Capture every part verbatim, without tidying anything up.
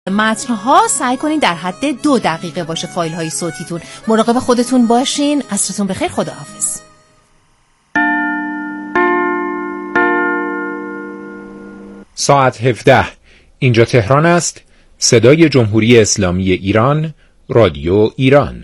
متن‌ها سعی کنین در حد دو دقیقه باشه فایل های صوتیتون. مراقب خودتون باشین. عصرتون بخیر. خداحافظ. ساعت هفده. اینجا تهران است. صدای جمهوری اسلامی ایران، رادیو ایران.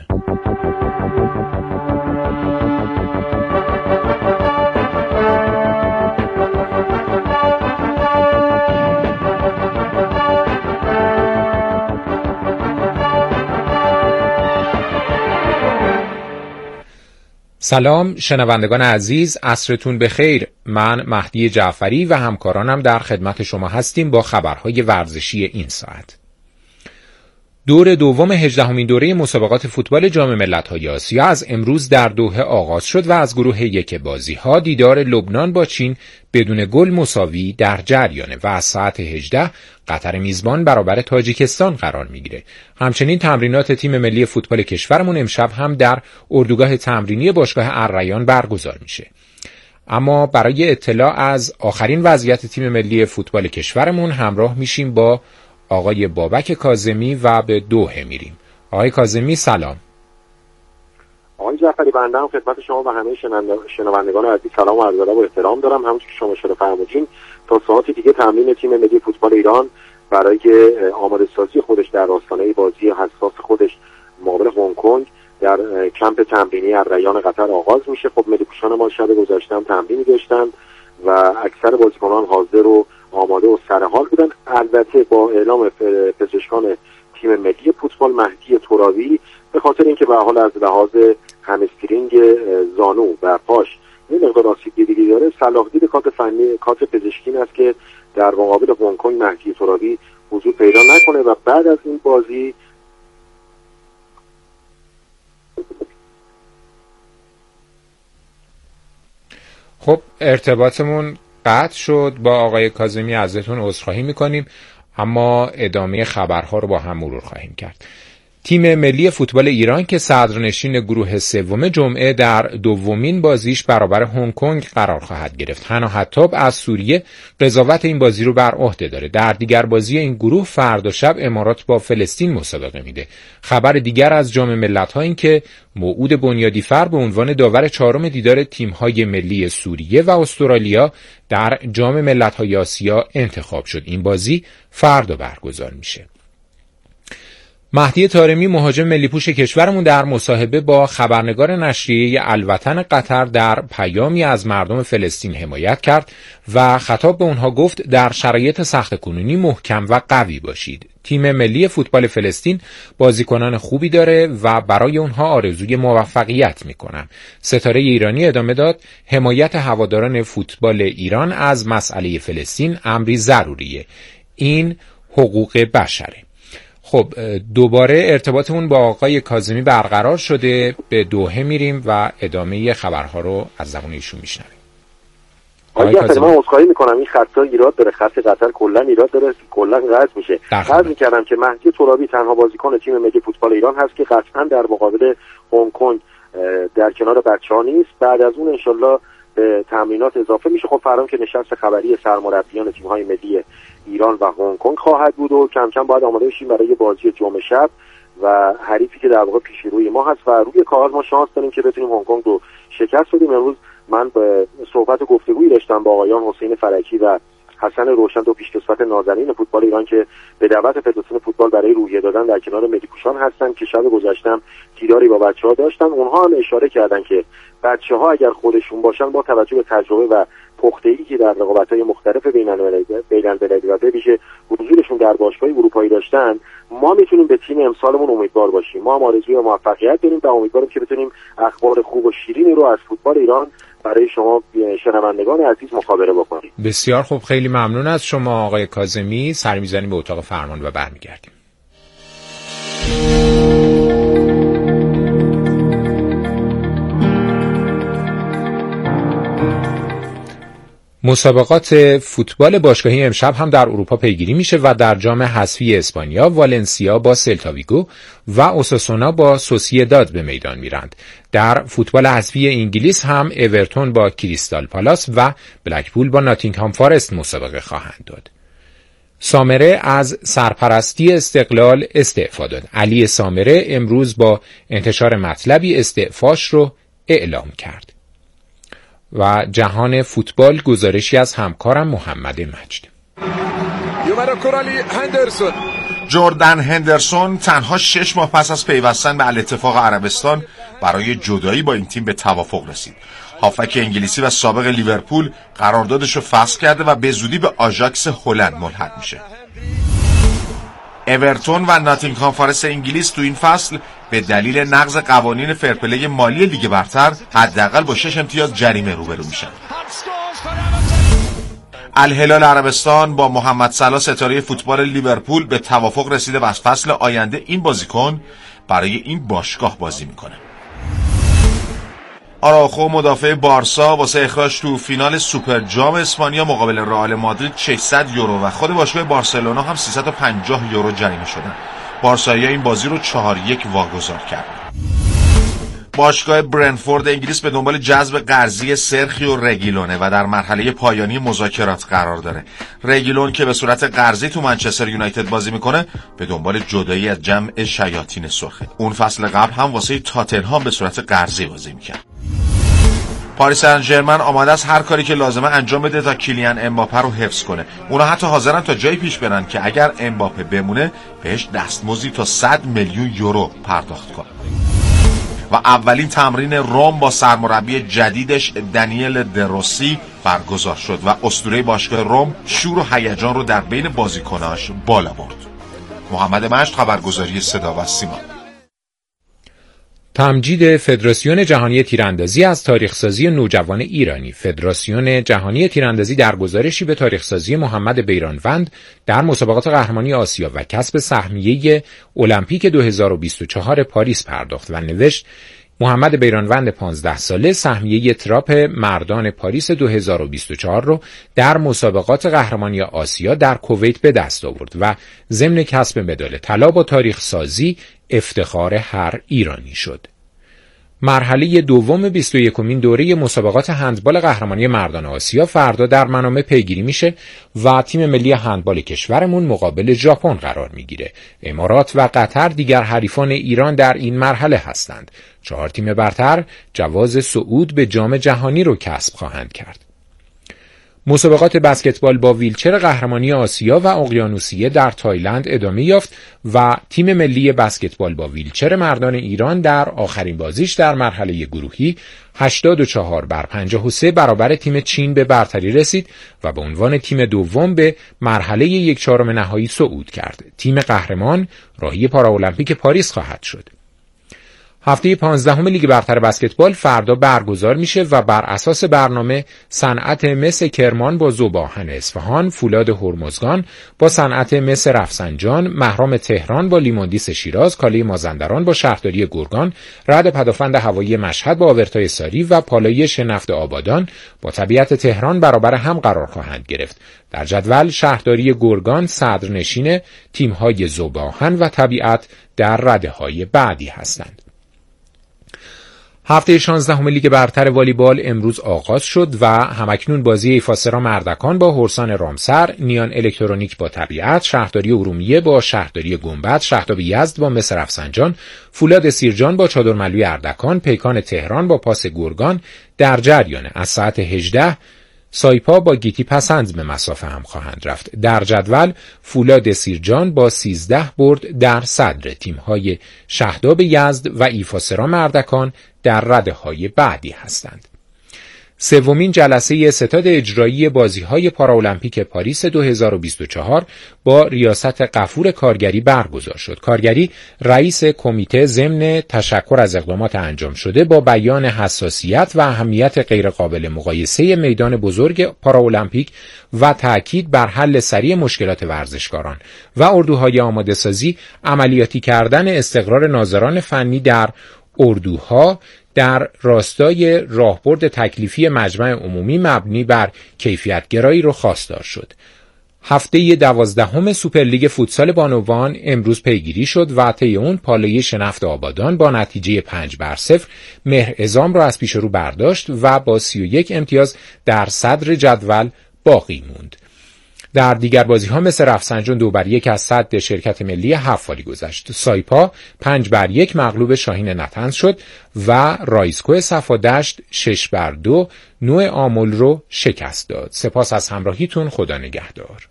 سلام شنوندگان عزیز، عصرتون بخیر. من مهدی جعفری و همکارانم در خدمت شما هستیم با خبرهای ورزشی این ساعت. دور دوم هجدهمین دوره مسابقات فوتبال جام ملت‌های آسیا از امروز در دوحه آغاز شد و از گروه یک بازی‌ها دیدار لبنان با چین بدون گل مساوی در جریانه و از ساعت هجده قطر میزبان برابر تاجیکستان قرار میگیره. همچنین تمرینات تیم ملی فوتبال کشورمون امشب هم در اردوگاه تمرینی باشگاه الریان برگزار میشه. اما برای اطلاع از آخرین وضعیت تیم ملی فوتبال کشورمون همراه میشیم با آقای بابک کاظمی و به دوحه میریم. آقای کاظمی سلام. آقای جعفری بنده هم خدمت شما و همه شنوندگان عزیز سلام و عرض ادب و احترام دارم. همونطور که شما اشاره فرمودین تا ساعتی دیگه تمرین تیم ملی فوتبال ایران برای آماده سازی خودش در آستانه بازی حساس خودش مقابل هنگ کنگ در کمپ تمرینی الریان قطر آغاز میشه. خب ملی‌پوشان ما شب گذشته هم تمرینی داشتن و اکثر بازیکنان حاضر و آماده و سرحال بودن. البته با اعلام پزشکان تیم ملی فوتبال مهدی ترابی به خاطر اینکه به حال از لحاظ همسترینگ زانو و پاش این مقدار آسیب دیدگی داره، صلاح دید کادر فنی کادر پزشکی است که در مقابل هنگ کنگ مهدی ترابی حضور پیدا نکنه و بعد از این بازی خب ارتباطمون قطع شد با آقای کاظمی، ازتون عذرخواهی میکنیم، اما ادامه خبرها رو با هم مرور خواهیم کرد. تیم ملی فوتبال ایران که صدرنشین گروه سوم جمعه در دومین بازیش برابر هنگ کنگ قرار خواهد گرفت. حنا حتاب از سوریه قضاوت این بازی رو بر عهده داره. در دیگر بازی این گروه فردا شب امارات با فلسطین مسابقه میده. خبر دیگر از جام ملت‌ها این که موعود بنیادیفر به عنوان داور چهارم دیدار تیم‌های ملی سوریه و استرالیا در جام ملت‌های آسیا انتخاب شد. این بازی فردا برگزار میشه. مهدی طارمی مهاجم ملی پوش کشورمون در مصاحبه با خبرنگار نشریه الوطن قطر در پیامی از مردم فلسطین حمایت کرد و خطاب به اونها گفت در شرایط سخت کنونی محکم و قوی باشید. تیم ملی فوتبال فلسطین بازیکنان خوبی داره و برای اونها آرزوی موفقیت میکنم. ستاره ایرانی ادامه داد حمایت هواداران فوتبال ایران از مسئله فلسطین امری ضروریه. این حقوق بشره. خب دوباره ارتباطمون با آقای کاظمی برقرار شده. به دوحه میریم و ادامه خبرها رو از زبان ایشون میشنویم. آقای کاظمی من عذرخواهی میکنم، این خطا ایراد داره، خط قطر کلا ایراد داره، کلا قطع میشه. عرض میکردم که مهدی ترابی تنها بازیکن تیم ملی فوتبال ایران هست که قطعا در مقابل هنگ کنگ در کنار بچه‌ها نیست. بعد از اون انشالله به تمرینات اضافه میشه. خب فردا که نشست خبری سرمربیان تیم‌های ملی ایران و هنگ کنگ خواهد بود و کم کم باید آماده بشیم برای بازی جمعه شب و حریفی که در واقع پیش روی ما هست و روی کاغذ ما شانس داریم که بتونیم هنگ کنگ رو شکست بدیم. امروز من به صحبت و گفتگویی داشتم با آقایان حسین فرکی و حسن روشن، دو پیشکسوت نازنین فوتبال ایران که به دعوت فدراسیون فوتبال برای روحیه دادن در کنار ملی‌پوشان هستن که شب گذشتم دیداری با بچه‌ها داشتن. اونها هم اشاره کردن که بچه‌ها اگر خودشون باشن با توجه به تجربه و پخته‌ای که در رقابت‌های مختلف بین‌المللی و به ویژه حضورشون در باشگاه‌های اروپایی داشتن، ما میتونیم به تیم امسالمون امیدوار باشیم. ما هم آرزوی موفقیت داریم و امیدواریم که بتونیم اخبار خوب و شیرینی رو از فوتبال ایران برای شما شنوندگان عزیز مخابره بکنیم. بسیار خوب، خیلی ممنون از شما آقای کاظمی. سر می‌زنیم به اتاق فرمان و برمیگردیم. مسابقات فوتبال باشگاهی امشب هم در اروپا پیگیری میشه و در جام حذفی اسپانیا والنسیا با سلتا ویگو و اوساسونا با سوسییداد به میدان میرند. در فوتبال حذفی انگلیس هم اورتون با کریستال پالاس و بلکپول با ناتینگهام فارست مسابقه خواهند داد. سامره از سرپرستی استقلال استعفا داد. علی سامره امروز با انتشار مطلبی استعفاش رو اعلام کرد. و جهان فوتبال گزارشی از همکارم محمد مجد. جردن هندرسون تنها شش ماه پس از پیوستن به الاتفاق عربستان برای جدایی با این تیم به توافق رسید. هافک انگلیسی و سابق لیورپول قراردادش رو فسخ کرده و به زودی به آژاکس هلند ملحق میشه. اورتون و ناتینگهام فارست انگلیس تو این فصل به دلیل نقض قوانین فرپلی مالی لیگ برتر حداقل با شش امتیاز جریمه روبرو میشن. الهلال عربستان با محمد صلاح ستاره فوتبال لیورپول به توافق رسیده و از فصل آینده این بازیکن برای این باشگاه بازی میکنه. آراخو مدافع بارسا واسه اخراج تو فینال سوپر جام اسپانیا مقابل رئال مادرید ششصد یورو و خود باشگاه بارسلونا هم سیصد و پنجاه یورو جریمه شدن. بارسایی‌ها این بازی رو چهار یک واگذار کردن. باشگاه برنتفورد انگلیس به دنبال جذب قرضی سرخیو رگیلونه و در مرحله پایانی مذاکرات قرار داره. رگیلون که به صورت قرضی تو منچستر یونایتد بازی میکنه به دنبال جدایی از جمع شیاطین سرخه. اون فصل قبل هم واسه تاتنهام به صورت قرضی بازی میکرد. پاریس سن ژرمن آماده است هر کاری که لازمه انجام بده تا کیلیان امباپه رو حفظ کنه. اونا حتی حاضرن تا جایی پیش برن که اگر امباپه بمونه بهش دستمزدی تا صد میلیون یورو پرداخت کنه. و اولین تمرین روم با سرمربی جدیدش دنیل دروسی برگزار شد و اسطوره باشگاه روم شور و هیجان رو در بین بازیکناش بالا برد. محمد مجد، خبرگزاری صدا و سیما. تمجید فدراسیون جهانی تیراندازی از تاریخ‌سازی نوجوان ایرانی. فدراسیون جهانی تیراندازی در گزارشی به تاریخ‌سازی محمد بیرانوند در مسابقات قهرمانی آسیا و کسب سهمیه المپیک دو هزار و بیست و چهار پاریس پرداخت و نوشت محمد بیرانوند پانزده ساله سهمیه تراپ مردان پاریس دو هزار و بیست و چهار رو در مسابقات قهرمانی آسیا در کویت به دست آورد و ضمن کسب مدال طلا با تاریخ سازی افتخار هر ایرانی شد. مرحله دوم بیست و یکمین دوره مسابقات هندبال قهرمانی مردان آسیا فردا در منامه پیگیری میشه و تیم ملی هندبال کشورمون مقابل ژاپن قرار میگیره. امارات و قطر دیگر حریفان ایران در این مرحله هستند. چهار تیم برتر جواز صعود به جام جهانی رو کسب خواهند کرد. مسابقات بسکتبال با ویلچر قهرمانی آسیا و اقیانوسیه در تایلند ادامه یافت و تیم ملی بسکتبال با ویلچر مردان ایران در آخرین بازیش در مرحله گروهی هشتاد و چهار بر پنجاه و سه برابر تیم چین به برتری رسید و به عنوان تیم دوم به مرحله یک چهارم نهایی صعود کرد. تیم قهرمان راهی پاراولمپیک پاریس خواهد شد. هفته پانزدهم لیگ برتر بسکتبال فردا برگزار میشه و بر اساس برنامه صنعت مس کرمان با ذوب‌آهن اصفهان، فولاد هرمزگان با صنعت مس رفسنجان، مهرام تهران با لیموندیس شیراز، کاله مازندران با شهرداری گرگان، رعد پدافند هوایی مشهد با آورتای ساری و پالایش نفت آبادان با طبیعت تهران برابر هم قرار خواهند گرفت. در جدول شهرداری گرگان صدرنشین تیم‌های ذوب‌آهن و طبیعت در رده‌های بعدی هستند. هفته شانزدهم لیگ برتر والیبال امروز آغاز شد و همکنون بازی ایفاسرا مردکان با هرسان رامسر، نیان الکترونیک با طبیعت، شهرداری ارومیه با شهرداری گنبد، شهرداری یزد با مس رفسنجان، فولاد سیرجان با چادرملوی اردکان، پیکان تهران با پاس گرگان در جریان. از ساعت هجده سایپا با گیتی پسند به مسافه هم خواهند رفت. در جدول فولاد سیرجان با سیزده برد در صدر، تیم‌های شهداب یزد و ایفاسرا مردکان در رده‌های بعدی هستند. سومین جلسه ستاد اجرایی بازی‌های پاراولمپیک پاریس دو هزار و بیست و چهار با ریاست غفور کارگری برگزار شد. کارگری رئیس کمیته ضمن تشکر از اقدامات انجام شده با بیان حساسیت و اهمیت غیرقابل مقایسه میدان بزرگ پاراولمپیک و تأکید بر حل سریع مشکلات ورزشکاران و اردوهای آماده سازی عملیاتی کردن استقرار ناظران فنی در اردوها در راستای راهبرد تکلیفی مجمع عمومی مبنی بر کیفیت‌گرایی رو خواستار شد. هفته دوازدهم سوپرلیگ فوتسال بانوان امروز پیگیری شد و طی اون پالایش نفت آبادان با نتیجه پنج بر صفر مهر اعزام را از پیش رو برداشت و با سی و یک امتیاز در صدر جدول باقی موند. در دیگر بازی‌ها مثل رفسنجان دو بر یک از صد شرکت ملی حفاری گذشت. سایپا پنج بر یک مغلوب شاهین نطنز شد و رایسکو صفادشت شش بر دو نوع آمل رو شکست داد. سپاس از همراهیتون. خدا نگهدار.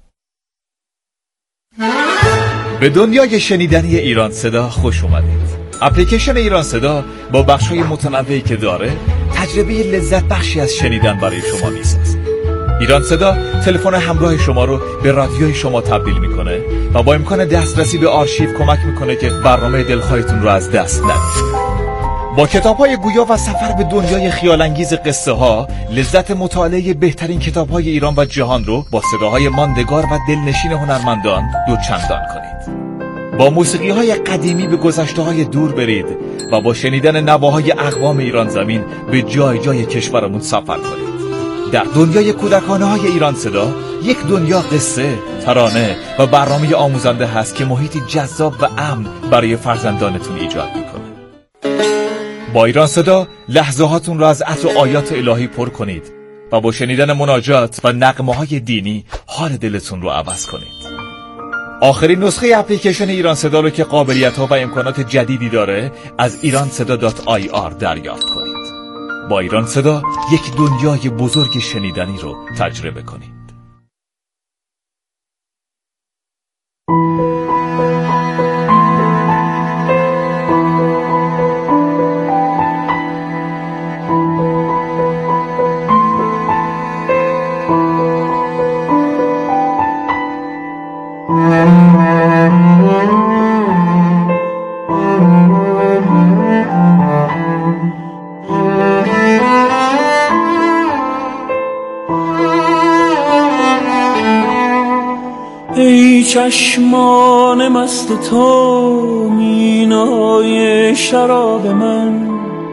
به دنیای شنیدنی ایران صدا خوش اومدید. اپلیکیشن ایران صدا با بخش‌های متنوعی که داره تجربه لذت بخشی از شنیدن برای شما میسازه. ایران صدا تلفن همراه شما رو به رادیوی شما تبدیل میکنه و با امکان دسترسی به آرشیو کمک میکنه که برنامه دلخواهتون رو از دست ندید. با کتاب‌های گویا و سفر به دنیای خیال‌انگیز قصه ها، لذت مطالعه بهترین کتاب‌های ایران و جهان رو با صداهای ماندگار و دلنشین هنرمندان دوچندان کنید. با موسیقی‌های قدیمی به گذشته‌های دور برید و با شنیدن نواهای اقوام ایران زمین به جای جای کشورمون سفر کنید. در دنیای کودکانه‌های ایران صدا یک دنیا قصه، ترانه و برنامه آموزنده هست که محیطی جذاب و امن برای فرزندانتون ایجاد می‌کنه. با ایران صدا لحظه هاتون را از عطر و آیات الهی پر کنید و با شنیدن مناجات و نغمه‌های دینی حال دلتون رو عوض کنید. آخرین نسخه اپلیکیشن ایران صدا رو که قابلیت‌ها و امکانات جدیدی داره از ایران صدا دات آی آر دریافت کنید. با ایران صدا یک دنیای بزرگ شنیدنی رو تجربه کنید. ای چشمان مست تو مینای شراب من،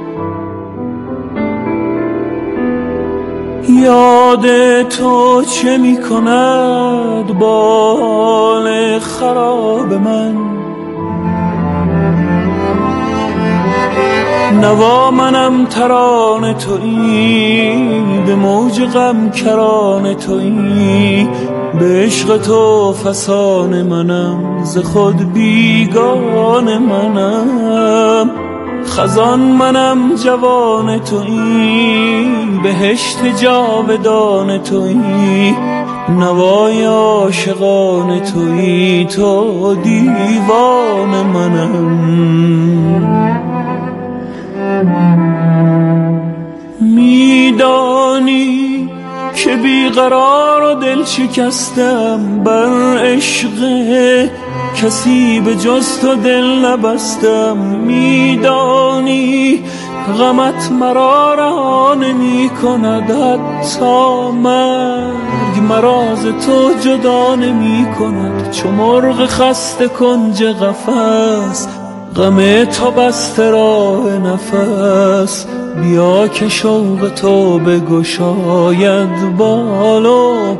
یاد تو چه می کند با حال خراب من. نوا منم ترانه تویی، به موج غم کرانه تویی، به عشق تو فسانه منم، ز خود بیگانه منم. خزان منم جوان تویی، بهشت جاودان تویی، نوای عاشقان تویی، تو دیوان منم. میدانی که بیقرار و دل شکستم، بر عشق کسی به جز تو دل نبستم. میدانی غمت مرا رها نمی کند، حتی مرگ مرا ز تو جدا نمی کند. چو مرغ خسته کنج قفس، غم تو بسته راه نفس. بیا که شوق تو بگشاید بال و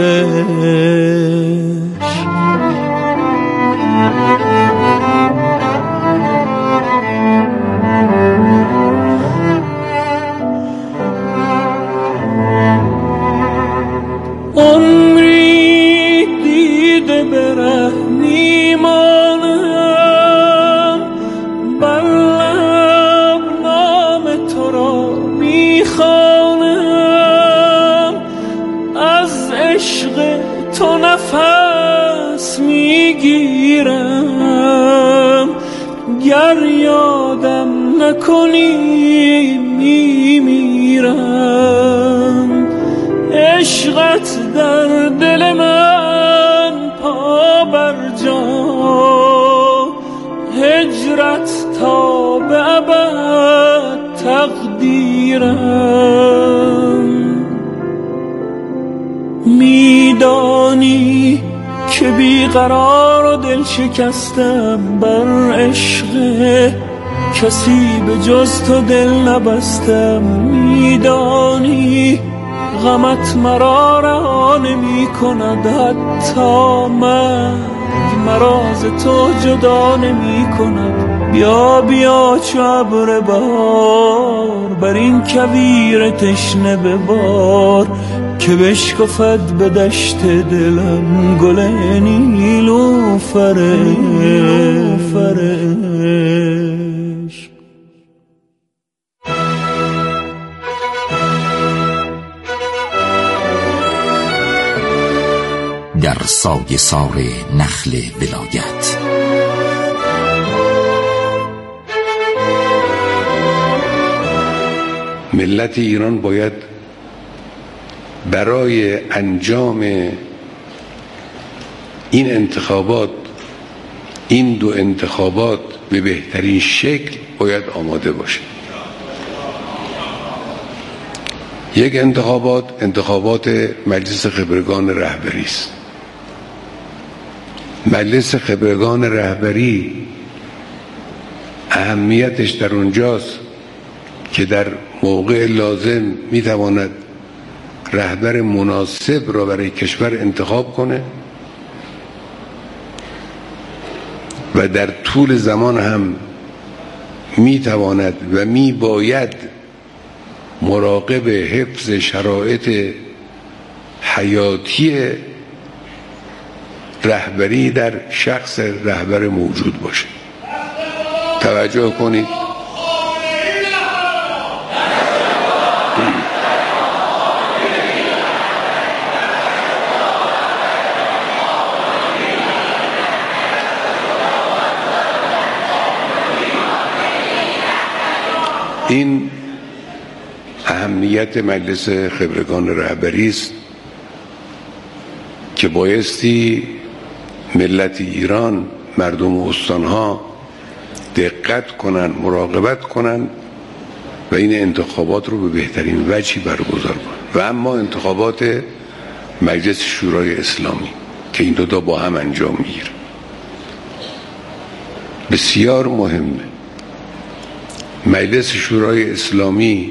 پرش. عمری دیده بره میمانم، بر لب نام تو را میخوانم. از عشق تو نفس میگیرم، گر یادم نکنی میمیرم. عشقت در دل من پا بر جا، هجرت تا به ابد تقدیرم. میدانی که بیقرار و دل شکستم، بر عشق کسی به جز تو دل نبستم. میدانی غمت مرا رها نمی کند، حتی مرگ مرا ز تو جدا نمی کند. بیا بیا چو ابر بهار، بر این کویر تشنه ببار. که بشکفد به دشت دلم گل نیلوفرش. در سایه سار نخل ولایت ملت ایران باید برای انجام این انتخابات، این دو انتخابات به بهترین شکل باید آماده باشه. یک انتخابات انتخابات مجلس خبرگان رهبری است. مجلس خبرگان رهبری اهمیتش در اونجاست که در موقع لازم میتواند رهبر مناسب را برای کشور انتخاب کنه و در طول زمان هم میتواند و میباید مراقب حفظ شرایط حیاتی رهبری در شخص رهبر موجود باشه. توجه کنید، این اهمیت مجلس خبرگان رهبری است که بایستی ملت ایران، مردم استانها دقت کنند، مراقبت کنند و این انتخابات رو به بهترین وجهی برگزار کنند. و اما انتخابات مجلس شورای اسلامی که این دو تا با هم انجام میگیره بسیار مهمه. مجلس شورای اسلامی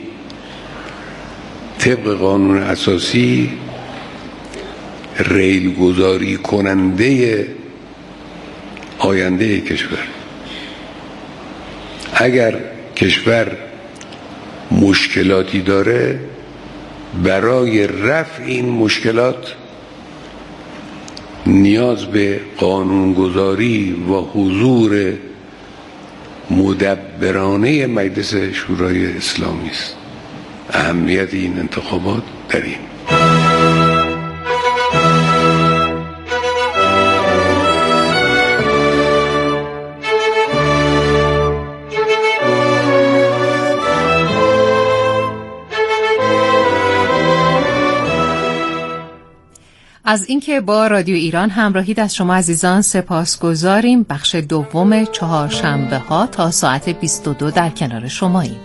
طبق قانون اساسی ریلگذاری کننده آینده کشور. اگر کشور مشکلاتی داره، برای رفع این مشکلات نیاز به قانونگذاری و حضور مدبرانه مجلس شورای اسلامی است. اهمیت این انتخابات در این. از اینکه با رادیو ایران همراهید از شما عزیزان سپاسگزاریم. بخش دوم چهارشنبه ها تا ساعت بیست و دو در کنار شماییم.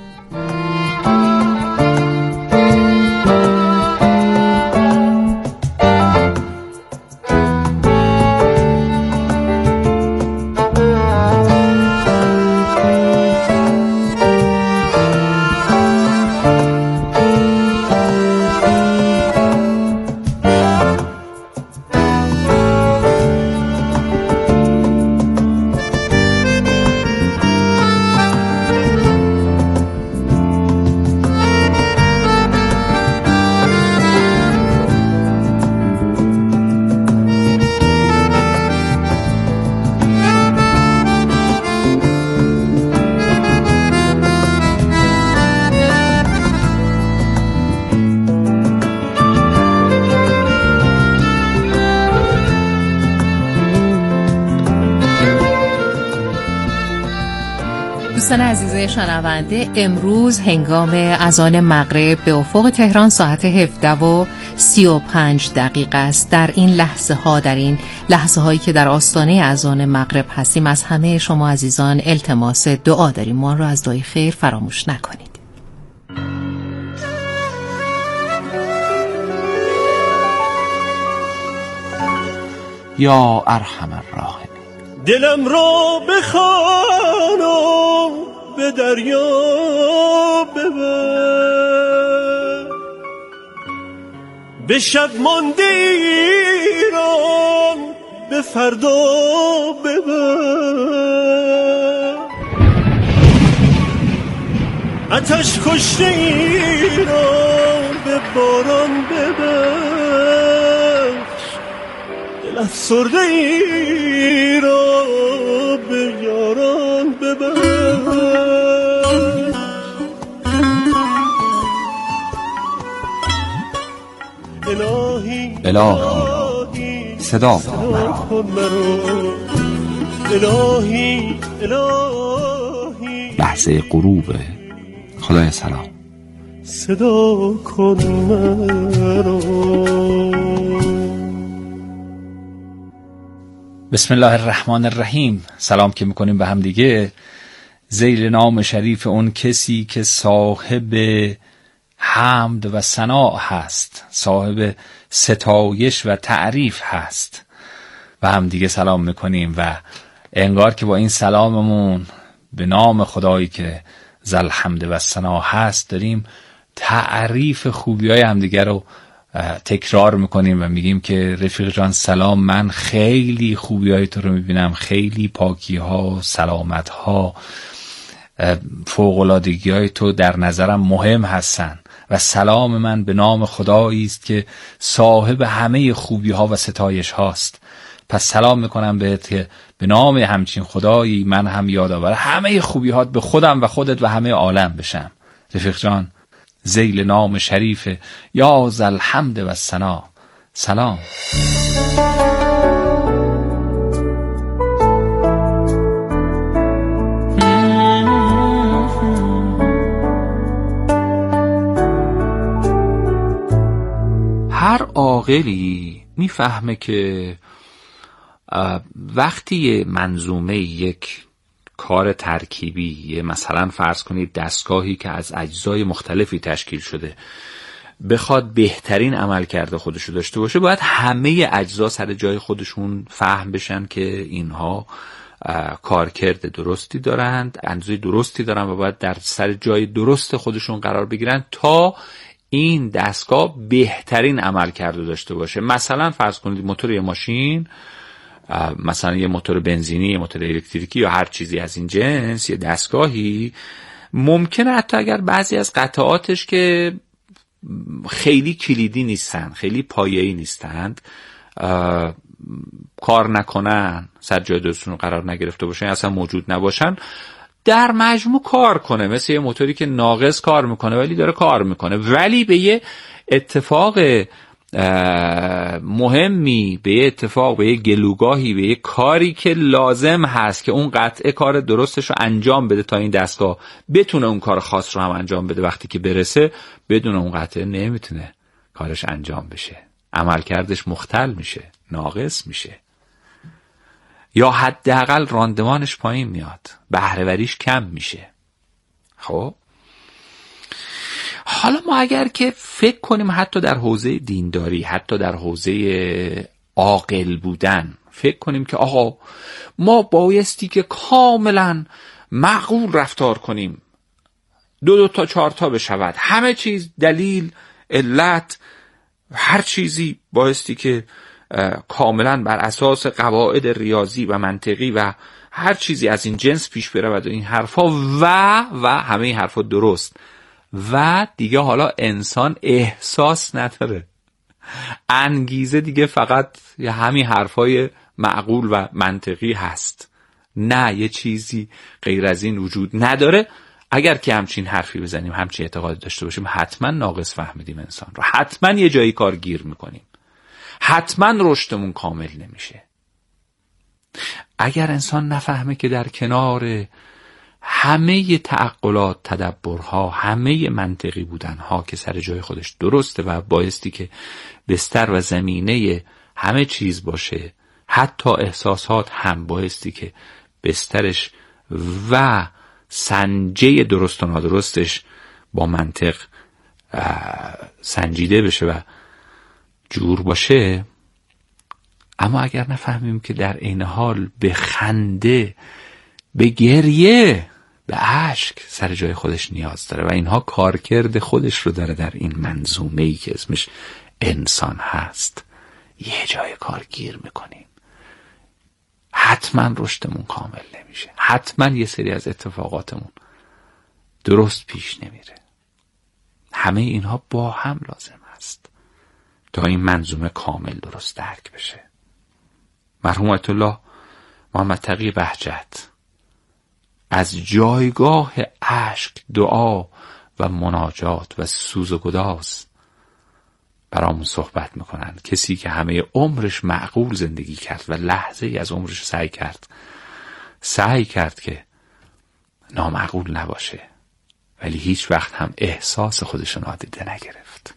دوستان عزیز شنونده، امروز هنگام اذان مغرب به افق تهران ساعت هفده و سی و پنج دقیقه است. در این لحظه ها در این لحظه هایی که در آستانه اذان مغرب هستیم، از همه شما عزیزان التماس دعا داریم. ما را از دعای خیر فراموش نکنید. یا ارحم الراحمین، دلم را بخوانم به دریا ببر، به شب مانده ایران به فردا ببر، آتش کشته ایران به باران ببر، افسرده ای را به یاران ببر. الهی صدا کن مرا، الهی الهی لحظه غروب. خدای سلام صدا کن مرا. بسم الله الرحمن الرحیم. سلام که میکنیم به هم دیگه ذیل نام شریف اون کسی که صاحب حمد و ثنا هست، صاحب ستایش و تعریف هست. و هم دیگه سلام میکنیم و انگار که با این سلاممون به نام خدایی که ذل حمد و ثنا هست داریم تعریف خوبیای هم دیگه رو تکرار میکنیم و میگیم که رفیق جان سلام، من خیلی خوبیای تو رو میبینم، خیلی پاکی ها، سلامت ها، فوق‌العادگی های تو در نظرم مهم هستن و سلام من به نام خدایی است که صاحب همه خوبی ها و ستایش هاست. پس سلام میکنم بهت که به نام همچین خدایی من هم یادآور همه خوبی هات به خودم و خودت و همه عالم بشم. رفیق جان ذیل نام شریف یا ذل حمد و ثنا سلام. هر عاقلی میفهمه که وقتی منظومه یک کار ترکیبی، مثلا فرض کنید دستگاهی که از اجزای مختلفی تشکیل شده بخواد بهترین عمل کرده خودشو داشته باشه، باید همه اجزا سر جای خودشون فهم بشن که اینها کارکرد درستی دارند، اندازه درستی دارن و باید در سر جای درست خودشون قرار بگیرن تا این دستگاه بهترین عمل کرده داشته باشه. مثلا فرض کنید موتور یه ماشین، مثلا یه موتور بنزینی، یه موتور الکتریکی یا هر چیزی از این جنس، یه دستگاهی ممکنه حتی اگر بعضی از قطعاتش که خیلی کلیدی نیستن، خیلی پایه‌ای نیستند، کار نکنن، سر جای درستشون قرار نگرفته باشن، اصلا موجود نباشن، در مجموع کار کنه. مثل یه موتوری که ناقص کار میکنه ولی داره کار میکنه، ولی به یه اتفاق مهمی، به یه اتفاق، به یه گلوگاهی، به یه کاری که لازم هست که اون قطعه کار درستش رو انجام بده تا این دستگاه بتونه اون کار خاص رو هم انجام بده، وقتی که برسه بدون اون قطعه نمیتونه کارش انجام بشه، عملکردش مختل میشه، ناقص میشه، یا حداقل راندمانش پایین میاد، بهره‌وریش کم میشه. خب حالا ما اگر که فکر کنیم حتی در حوزه دینداری، حتی در حوزه عاقل بودن فکر کنیم که آقا ما بایستی که کاملا معقول رفتار کنیم، دو دو تا چهار تا بشود، همه چیز دلیل، علت، هر چیزی بایستی که کاملا بر اساس قواعد ریاضی و منطقی و هر چیزی از این جنس پیش برود و این حرفا و و همه این حرفا درست، و دیگه حالا انسان احساس نداره، انگیزه دیگه فقط همین حرفای معقول و منطقی هست، نه یه چیزی غیر از این وجود نداره. اگر که همچین حرفی بزنیم، همچین اعتقاد داشته باشیم، حتما ناقص فهمیدیم انسان رو، حتما یه جایی کار گیر میکنیم، حتما رشدمون کامل نمیشه. اگر انسان نفهمه که در کنار همه تعقلات، تدبرها، همه منطقی بودنها که سر جای خودش درسته و بایستی که بستر و زمینه همه چیز باشه، حتی احساسات هم بایستی که بسترش و سنجه درست و نادرستش با منطق سنجیده بشه و جور باشه. اما اگر نفهمیم که در این حال به خنده، به گریه، به اشک سر جای خودش نیاز داره و اینها کارکرد خودش رو داره در این منظومه‌ای که اسمش انسان هست، یه جای کار گیر میکنیم، حتما رشدمون کامل نمیشه، حتما یه سری از اتفاقاتمون درست پیش نمیره. همه اینها با هم لازم است تا این منظومه کامل درست درک بشه. مرحوم آیت الله محمد تقی بهجت از جایگاه اشک، دعا و مناجات و سوز و گداز برامون صحبت میکنن. کسی که همه عمرش معقول زندگی کرد و لحظه ای از عمرش سعی کرد سعی کرد که نامعقول نباشه، ولی هیچ وقت هم احساس خودش رو نادیده نگرفت.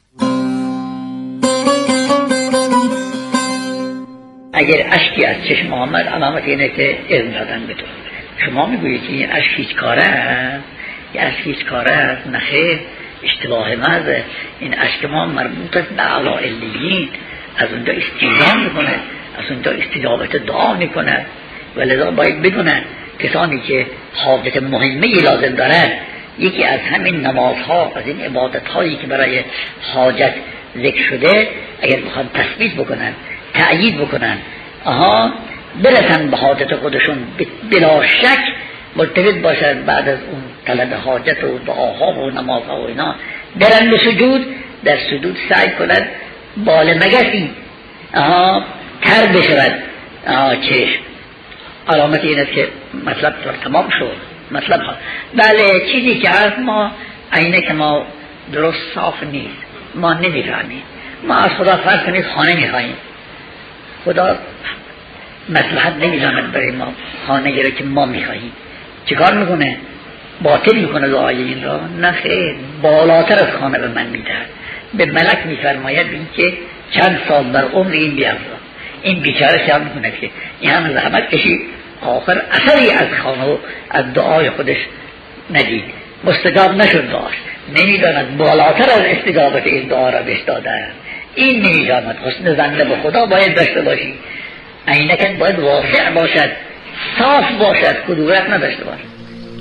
اگر اشکی از چشم آمد علامت اینه که اذن دادن به تو. شما میگویید که این اشک هیچ کاره است، این اشک هیچ کاره است. نخیر، اشتباه مزه. این اشک ما مربوط است به اعلی علیین، از اونجا استیزا میکنه، از اونجا استجابت دعا میکنه. و لذا باید بدونن کسانی که حاجت مهمه لازم دارن، یکی از همین نمازها، از این عبادتهایی که برای حاجت ذکر شده، اگر بخوان تثبیت بکنن، تأیید بکنن، آها برسن به حاجت خودشون، بلا شک مرتبط باشن بعد از اون طلب حاجت و دعاها و نمازها و اینا، برن به سجود، در سجود سعی کنن بال مگسی آها تر بشود آها چشم. علامت این است که مطلب تمام شد. مطلب ها بله، چیزی که از ما اینه که ما درست صاف نیست، ما نمیفهمیم. ما از خدا فرض کنید خانه میخواییم، خدا مصلحت نمیداند برای ما خانه گره که ما میخواییم. چیکار میکنه؟ باطل میکنه دعای این را؟ نه خیر، بالاتر از خانه به من میده. به ملک میفرماید این که چند سال بر عمر این بیافزا. این بیچاره خیال میکنه که این هم زحمت کشید، آخر اثری از خانه و از دعای خودش ندید، مستجاب نشد داشت. نمیداند بالاتر از استجابت این دعا را بهش دادن. این نمیداند. حسن ظن به خدا باید داشته باشی، عینکت باید واسع باشد، صاف باشد، کدورت نداشته باشد.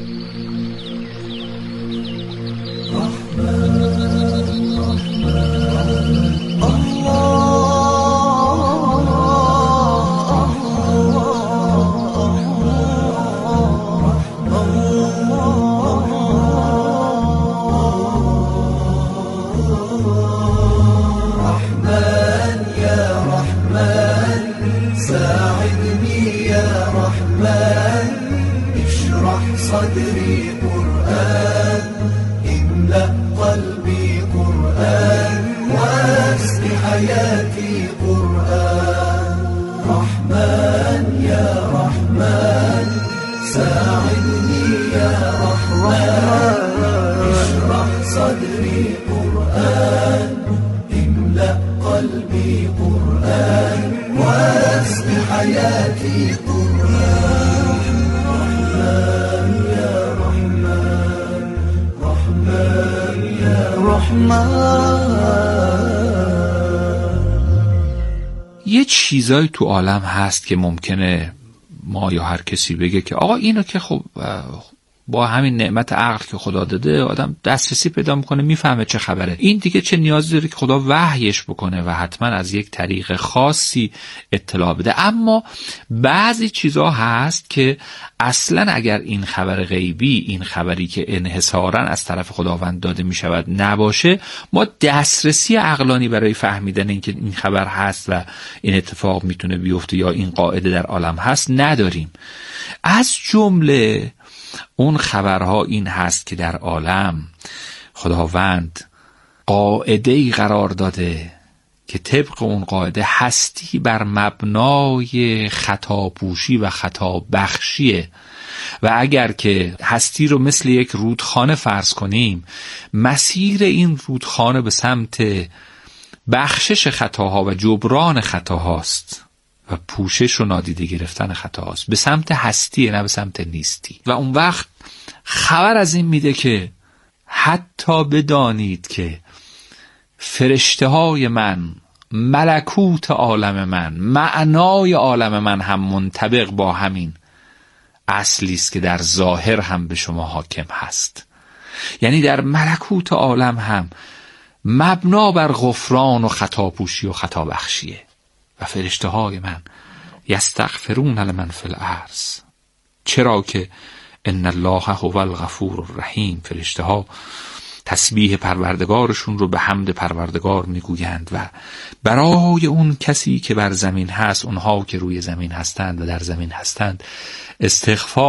صدري قرآن املأ قلبي قرآن واسق حياتي قرآن رحمن يا رحمن ساعدني يا رحمن اشرح صدري قرآن املأ قلبي قرآن واسق حياتي قرآن یه چیزایی تو عالم هست که ممکنه ما یا هر کسی بگه که آقا اینو که خب با همین نعمت عقل که خدا داده آدم دسترسی پیدا میکنه، میفهمه چه خبره، این دیگه چه نیازی داره که خدا وحیش بکنه و حتما از یک طریق خاصی اطلاع بده. اما بعضی چیزا هست که اصلا اگر این خبر غیبی، این خبری که انحصارا از طرف خداوند داده میشود نباشه، ما دسترسی عقلانی برای فهمیدن این که این خبر هست و این اتفاق میتونه بیفته یا این قاعده در عالم هست نداریم. از جمله اون خبرها این هست که در عالم خداوند قاعده‌ای قرار داده که طبق اون قاعده هستی بر مبنای خطاپوشی و خطابخشیه و اگر که هستی رو مثل یک رودخانه فرض کنیم، مسیر این رودخانه به سمت بخشش خطاها و جبران خطاهاست و پوشش و نادیده گرفتن خطاست، به سمت هستی نه به سمت نیستی. و اون وقت خبر از این میده که حتی بدانید که فرشته های من، ملکوت عالم من، معنای عالم من هم منطبق با همین اصلی است که در ظاهر هم به شما حاکم هست. یعنی در ملکوت عالم هم مبنا بر غفران و خطاپوشی و خطابخشیه. و فرشته های من یستغفرون لمن فی الارض، چرا که ان الله هو الغفور الرحیم، فرشته ها تسبیح پروردگارشون رو به حمد پروردگار میگویند و برای اون کسی که بر زمین هست، اونها که روی زمین هستند و در زمین هستند استغفار